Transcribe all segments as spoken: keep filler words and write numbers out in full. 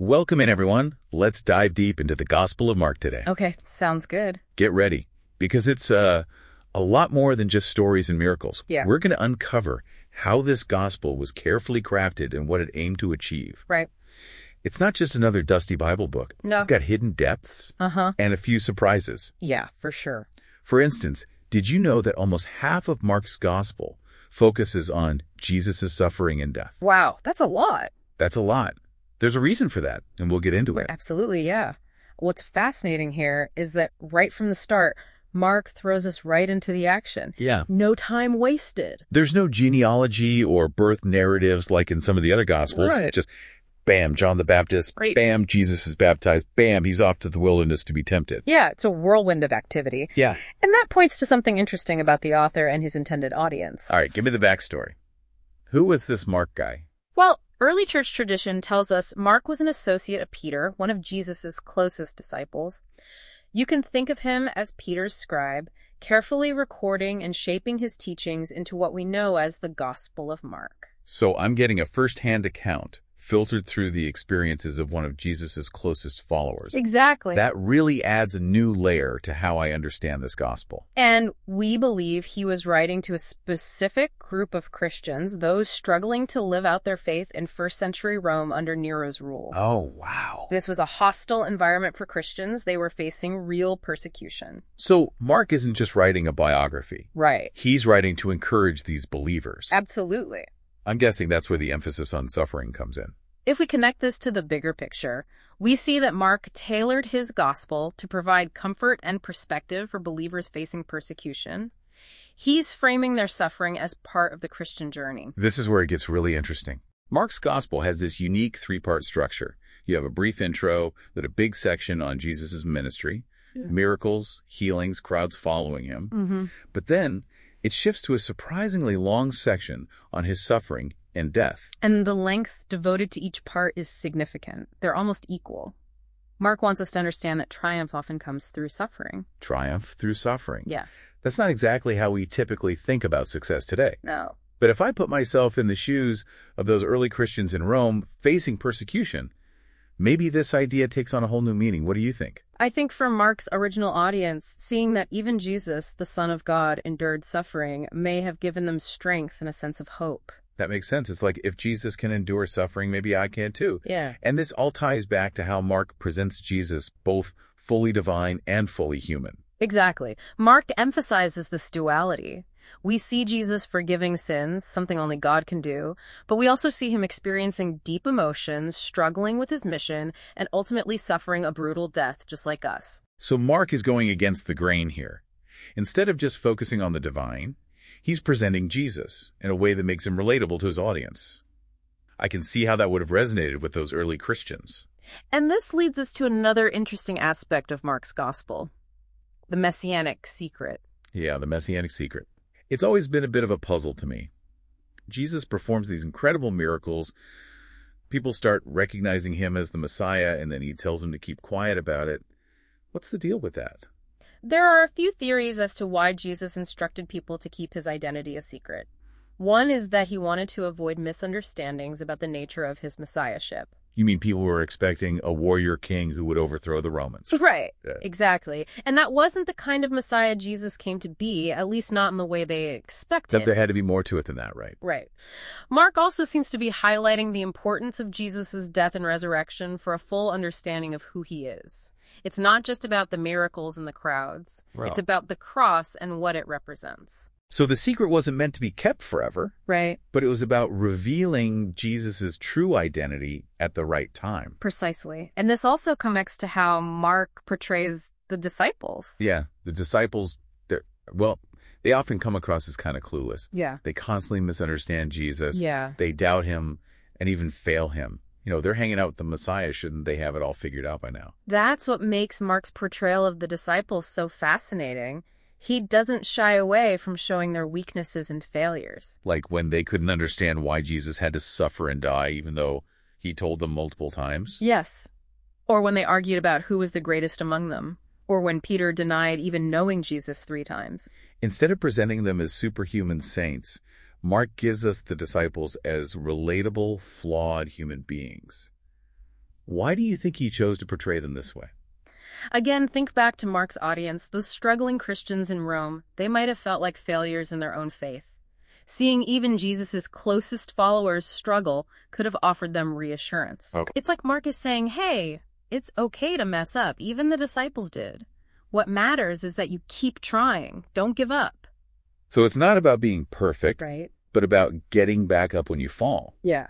Welcome in, everyone. Let's dive deep into the Gospel of Mark today. Okay, sounds good. Get ready, because it's uh, a lot more than just stories and miracles. Yeah. We're going to uncover how this gospel was carefully crafted and what it aimed to achieve. Right. It's not just another dusty Bible book. No. It's got hidden depths Uh-huh. and a few surprises. Yeah, for sure. For instance, did you know that almost half of Mark's gospel focuses on Jesus' suffering and death? Wow, that's a lot. That's a lot. There's a reason for that, and we'll get into it. Absolutely, yeah. What's fascinating here is that right from the start, Mark throws us right into the action. Yeah. No time wasted. There's no genealogy or birth narratives like in some of the other Gospels. Right. Just bam, John the Baptist, Right. bam, Jesus is baptized, bam, he's off to the wilderness to be tempted. Yeah, it's a whirlwind of activity. Yeah. And that points to something interesting about the author and his intended audience. All right, give me the backstory. Who was this Mark guy? Well, early church tradition tells us Mark was an associate of Peter, one of Jesus' closest disciples. You can think of him as Peter's scribe, carefully recording and shaping his teachings into what we know as the Gospel of Mark. So I'm getting a first-hand account filtered through the experiences of one of Jesus' closest followers. Exactly. That really adds a new layer to how I understand this gospel. And we believe he was writing to a specific group of Christians, those struggling to live out their faith in first century Rome under Nero's rule. Oh, wow. This was a hostile environment for Christians. They were facing real persecution. So Mark isn't just writing a biography. Right. He's writing to encourage these believers. Absolutely. I'm guessing that's where the emphasis on suffering comes in. If we connect this to the bigger picture, we see that Mark tailored his gospel to provide comfort and perspective for believers facing persecution. He's framing their suffering as part of the Christian journey. This is where it gets really interesting. Mark's gospel has this unique three-part structure. You have a brief intro, then a big section on Jesus' ministry, Yeah. miracles, healings, crowds following him. Mm-hmm. But then it shifts to a surprisingly long section on his suffering and death. And the length devoted to each part is significant. They're almost equal. Mark wants us to understand that triumph often comes through suffering. Triumph through suffering. Yeah. That's not exactly how we typically think about success today. No. But if I put myself in the shoes of those early Christians in Rome facing persecution, maybe this idea takes on a whole new meaning. What do you think? I think for Mark's original audience, seeing that even Jesus, the Son of God, endured suffering may have given them strength and a sense of hope. That makes sense. It's like, if Jesus can endure suffering, maybe I can too. Yeah. And this all ties back to how Mark presents Jesus both fully divine and fully human. Exactly. Mark emphasizes this duality. We see Jesus forgiving sins, something only God can do, but we also see him experiencing deep emotions, struggling with his mission, and ultimately suffering a brutal death just like us. So Mark is going against the grain here. Instead of just focusing on the divine, he's presenting Jesus in a way that makes him relatable to his audience. I can see how that would have resonated with those early Christians. And this leads us to another interesting aspect of Mark's gospel, the messianic secret. Yeah, the messianic secret. It's always been a bit of a puzzle to me. Jesus performs these incredible miracles. People start recognizing him as the Messiah, and then he tells them to keep quiet about it. What's the deal with that? There are a few theories as to why Jesus instructed people to keep his identity a secret. One is that he wanted to avoid misunderstandings about the nature of his messiahship. You mean people were expecting a warrior king who would overthrow the Romans? Right, Yeah. exactly. And that wasn't the kind of Messiah Jesus came to be, at least not in the way they expected. That there had to be more to it than that, right? Right. Mark also seems to be highlighting the importance of Jesus' death and resurrection for a full understanding of who he is. It's not just about the miracles and the crowds. Well. It's about the cross and what it represents. So the secret wasn't meant to be kept forever, Right. but it was about revealing Jesus' true identity at the right time. Precisely. And this also connects to how Mark portrays the disciples. Yeah, the disciples, they're, well, they often come across as kind of clueless. Yeah. They constantly misunderstand Jesus. Yeah. They doubt him and even fail him. You know, they're hanging out with the Messiah. Shouldn't they have it all figured out by now? That's what makes Mark's portrayal of the disciples so fascinating. He doesn't shy away from showing their weaknesses and failures. Like when they couldn't understand why Jesus had to suffer and die, even though he told them multiple times. Yes. Or when they argued about who was the greatest among them. Or when Peter denied even knowing Jesus three times. Instead of presenting them as superhuman saints, Mark gives us the disciples as relatable, flawed human beings. Why do you think he chose to portray them this way? Again, think back to Mark's audience. Those struggling Christians in Rome, they might have felt like failures in their own faith. Seeing even Jesus' closest followers struggle could have offered them reassurance. Okay. It's like Mark is saying, hey, it's okay to mess up. Even the disciples did. What matters is that you keep trying. Don't give up. So it's not about being perfect, Right? but about getting back up when you fall. Yeah.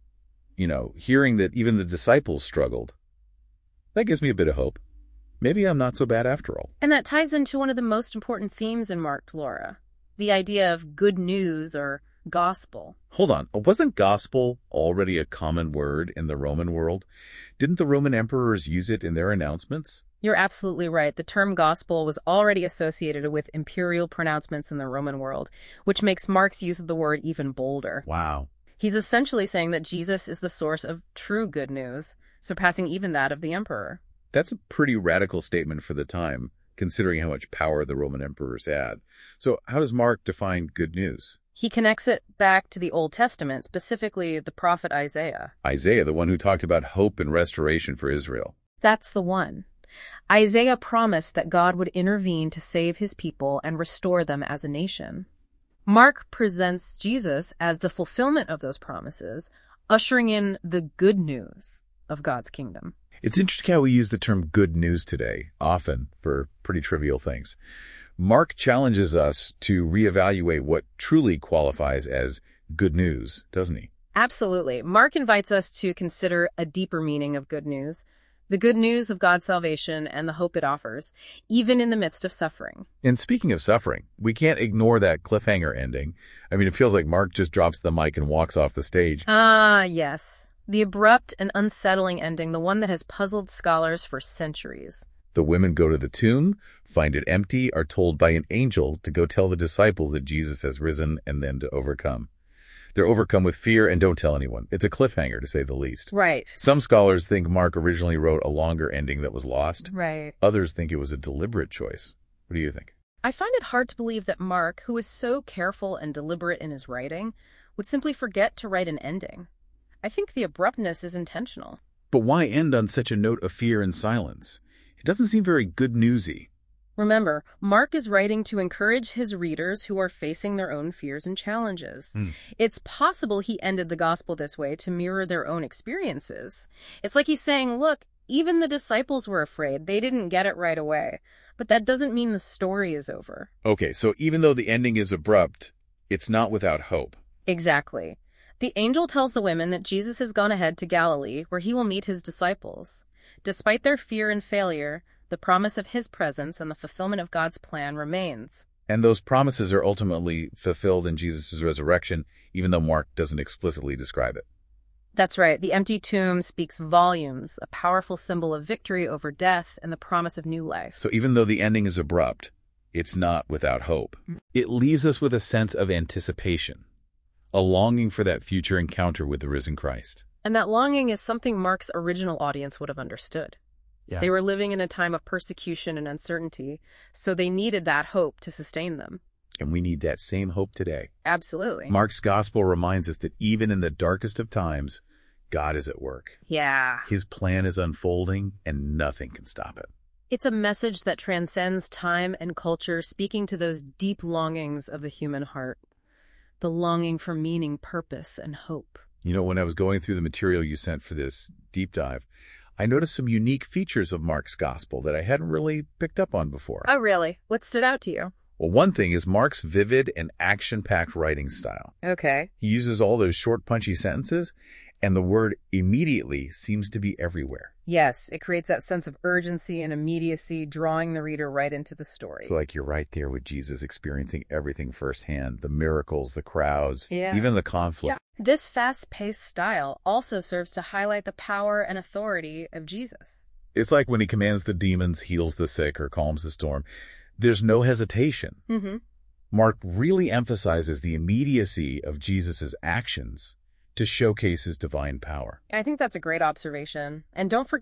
You know, hearing that even the disciples struggled, that gives me a bit of hope. Maybe I'm not so bad after all. And that ties into one of the most important themes in Mark, Laura. The idea of good news or gospel. Hold on. Wasn't gospel already a common word in the Roman world? Didn't the Roman emperors use it in their announcements? You're absolutely right. The term gospel was already associated with imperial pronouncements in the Roman world, which makes Mark's use of the word even bolder. Wow. He's essentially saying that Jesus is the source of true good news, surpassing even that of the emperor. That's a pretty radical statement for the time, considering how much power the Roman emperors had. So how does Mark define good news? He connects it back to the Old Testament, specifically the prophet Isaiah. Isaiah, the one who talked about hope and restoration for Israel. That's the one. Isaiah promised that God would intervene to save his people and restore them as a nation. Mark presents Jesus as the fulfillment of those promises, ushering in the good news of God's kingdom. It's interesting how we use the term good news today, often for pretty trivial things. Mark challenges us to reevaluate what truly qualifies as good news, doesn't he? Absolutely. Mark invites us to consider a deeper meaning of good news, the good news of God's salvation and the hope it offers, even in the midst of suffering. And speaking of suffering, we can't ignore that cliffhanger ending. I mean, it feels like Mark just drops the mic and walks off the stage. Ah, yes. The abrupt and unsettling ending, the one that has puzzled scholars for centuries. The women go to the tomb, find it empty, are told by an angel to go tell the disciples that Jesus has risen and then to overcome. They're overcome with fear and don't tell anyone. It's a cliffhanger, to say the least. Right. Some scholars think Mark originally wrote a longer ending that was lost. Right. Others think it was a deliberate choice. What do you think? I find it hard to believe that Mark, who is so careful and deliberate in his writing, would simply forget to write an ending. I think the abruptness is intentional. But why end on such a note of fear and silence? It doesn't seem very good newsy. Remember, Mark is writing to encourage his readers who are facing their own fears and challenges. Mm. It's possible he ended the gospel this way to mirror their own experiences. It's like he's saying, look, even the disciples were afraid. They didn't get it right away. But that doesn't mean the story is over. Okay, so even though the ending is abrupt, it's not without hope. Exactly. The angel tells the women that Jesus has gone ahead to Galilee, where he will meet his disciples. Despite their fear and failure, the promise of his presence and the fulfillment of God's plan remains. And those promises are ultimately fulfilled in Jesus' resurrection, even though Mark doesn't explicitly describe it. That's right. The empty tomb speaks volumes, a powerful symbol of victory over death and the promise of new life. So even though the ending is abrupt, it's not without hope. It leaves us with a sense of anticipation, a longing for that future encounter with the risen Christ. And that longing is something Mark's original audience would have understood. Yeah. They were living in a time of persecution and uncertainty, so they needed that hope to sustain them. And we need that same hope today. Absolutely. Mark's gospel reminds us that even in the darkest of times, God is at work. Yeah. His plan is unfolding, and nothing can stop it. It's a message that transcends time and culture, speaking to those deep longings of the human heart. The longing for meaning, purpose, and hope. You know, when I was going through the material you sent for this deep dive, I noticed some unique features of Mark's gospel that I hadn't really picked up on before. Oh, really? What stood out to you? Well, one thing is Mark's vivid and action-packed writing style. Okay. He uses all those short, punchy sentences, and the word immediately seems to be everywhere. Yes, it creates that sense of urgency and immediacy, drawing the reader right into the story. So like you're right there with Jesus experiencing everything firsthand, the miracles, the crowds, Yeah. even the conflict. Yeah. This fast-paced style also serves to highlight the power and authority of Jesus. It's like when he commands the demons, heals the sick, or calms the storm. There's no hesitation. Mm-hmm. Mark really emphasizes the immediacy of Jesus' actions to showcase his divine power. I think that's a great observation. And don't forget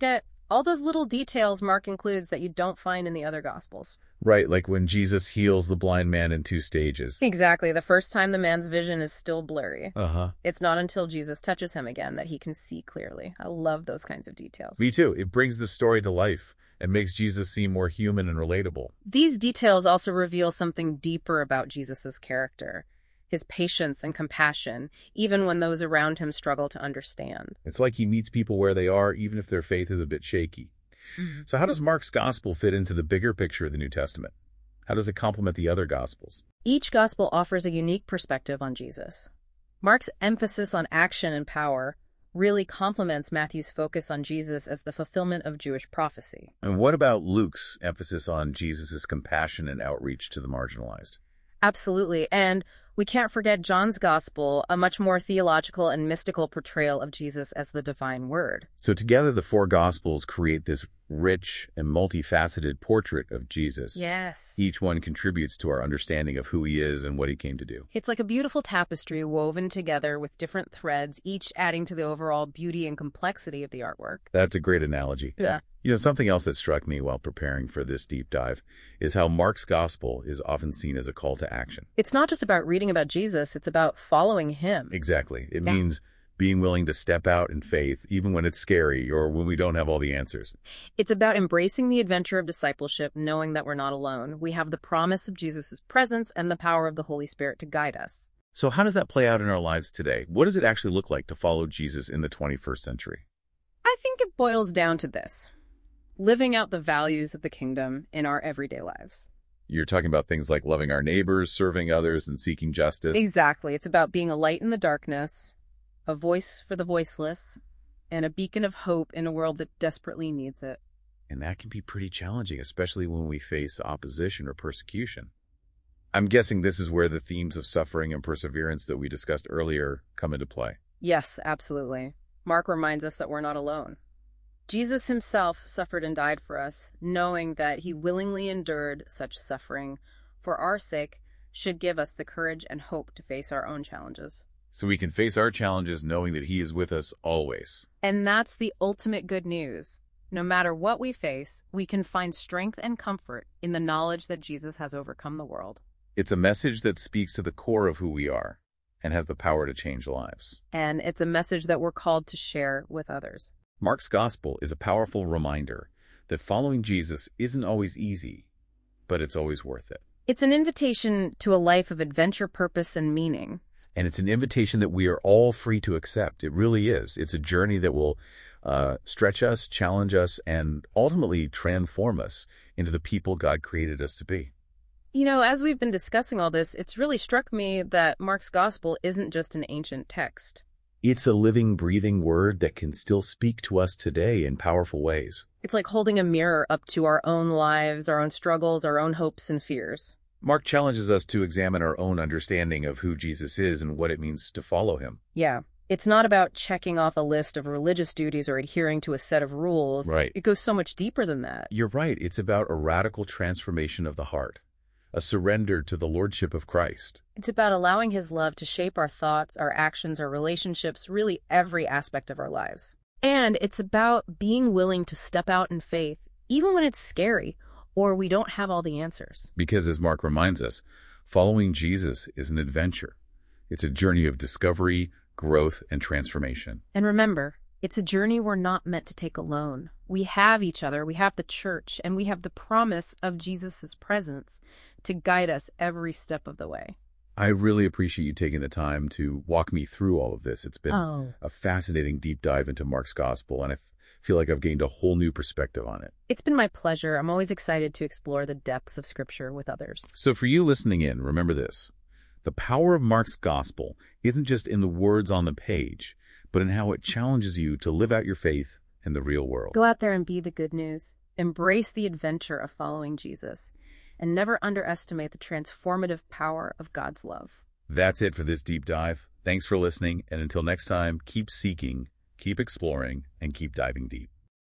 All those little details Mark includes that you don't find in the other Gospels. Right, like when Jesus heals the blind man in two stages. Exactly. The first time the man's vision is still blurry. Uh-huh. It's not until Jesus touches him again that he can see clearly. I love those kinds of details. Me too. It brings the story to life and makes Jesus seem more human and relatable. These details also reveal something deeper about Jesus' character. His patience and compassion, even when those around him struggle to understand. It's like he meets people where they are, even if their faith is a bit shaky. Mm-hmm. So how does Mark's gospel fit into the bigger picture of the New Testament? How does it complement the other gospels? Each gospel offers a unique perspective on Jesus. Mark's emphasis on action and power really complements Matthew's focus on Jesus as the fulfillment of Jewish prophecy. And what about Luke's emphasis on Jesus' compassion and outreach to the marginalized? Absolutely. And we can't forget John's gospel, a much more theological and mystical portrayal of Jesus as the divine word. So together the four gospels create this rich and multifaceted portrait of Jesus. Yes. Each one contributes to our understanding of who he is and what he came to do. It's like a beautiful tapestry woven together with different threads, each adding to the overall beauty and complexity of the artwork. That's a great analogy. Yeah. You know, something else that struck me while preparing for this deep dive is how Mark's gospel is often seen as a call to action. It's not just about reading about Jesus, it's about following him. Exactly. It Yeah. means being willing to step out in faith, even when it's scary or when we don't have all the answers. It's about embracing the adventure of discipleship, knowing that we're not alone. We have the promise of Jesus' presence and the power of the Holy Spirit to guide us. So how does that play out in our lives today? What does it actually look like to follow Jesus in the twenty-first century? I think it boils down to this: living out the values of the kingdom in our everyday lives. You're talking about things like loving our neighbors, serving others, and seeking justice. Exactly. It's about being a light in the darkness, a voice for the voiceless, and a beacon of hope in a world that desperately needs it. And that can be pretty challenging, especially when we face opposition or persecution. I'm guessing this is where the themes of suffering and perseverance that we discussed earlier come into play. Yes, absolutely. Mark reminds us that we're not alone. Jesus himself suffered and died for us, knowing that he willingly endured such suffering for our sake should give us the courage and hope to face our own challenges. So we can face our challenges knowing that he is with us always. And that's the ultimate good news. No matter what we face, we can find strength and comfort in the knowledge that Jesus has overcome the world. It's a message that speaks to the core of who we are and has the power to change lives. And it's a message that we're called to share with others. Mark's gospel is a powerful reminder that following Jesus isn't always easy, but it's always worth it. It's an invitation to a life of adventure, purpose, and meaning. And it's an invitation that we are all free to accept. It really is. It's a journey that will uh, stretch us, challenge us, and ultimately transform us into the people God created us to be. You know, as we've been discussing all this, it's really struck me that Mark's gospel isn't just an ancient text. It's a living, breathing word that can still speak to us today in powerful ways. It's like holding a mirror up to our own lives, our own struggles, our own hopes and fears. Mark challenges us to examine our own understanding of who Jesus is and what it means to follow him. Yeah. It's not about checking off a list of religious duties or adhering to a set of rules. Right. It goes so much deeper than that. You're right. It's about a radical transformation of the heart, a surrender to the lordship of Christ. It's about allowing his love to shape our thoughts, our actions, our relationships, really every aspect of our lives. And it's about being willing to step out in faith, even when it's scary or we don't have all the answers. Because as Mark reminds us, following Jesus is an adventure. It's a journey of discovery, growth, and transformation. And remember, it's a journey we're not meant to take alone. We have each other, we have the church, and we have the promise of Jesus' presence to guide us every step of the way. I really appreciate you taking the time to walk me through all of this. It's been Oh. a fascinating deep dive into Mark's gospel, and I f- feel like I've gained a whole new perspective on it. It's been my pleasure. I'm always excited to explore the depths of Scripture with others. So for you listening in, remember this. The power of Mark's gospel isn't just in the words on the page, but in how it challenges you to live out your faith in the real world. Go out there and be the good news. Embrace the adventure of following Jesus. And never underestimate the transformative power of God's love. That's it for this deep dive. Thanks for listening, and until next time, keep seeking, keep exploring, and keep diving deep.